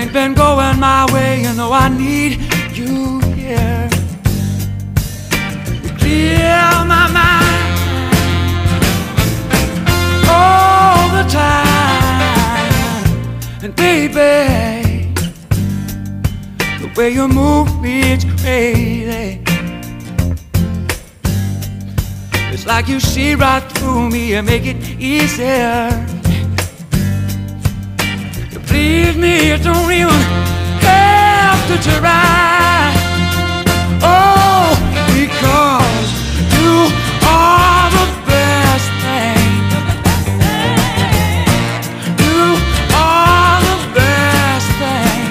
ain't been going my way, you know I need you here to clear my mind all the time. And baby, the way you move me, it's crazy. It's like you see right through me and make it easier. To please me, you don't even have to try. Oh, because you are the best thing. You are the best thing.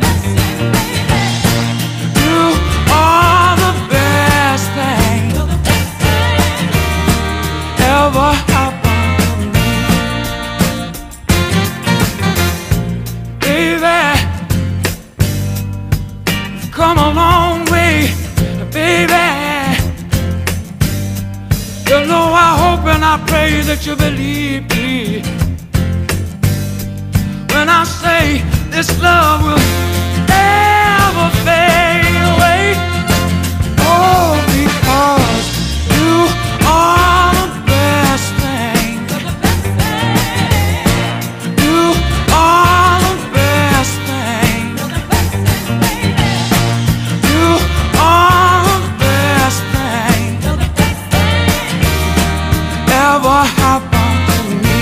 You are the best thing ever happened to me. Baby, come a long way, baby. You know I hope and I pray that you believe me when I say this love will never fade away. Oh, because you are the best thing. You are the best thing. You are the best thing ever happened to me.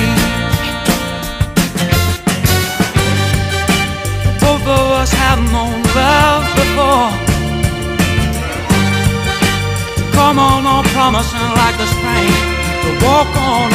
Both of us have known love before. Come on, promising like the spring to walk on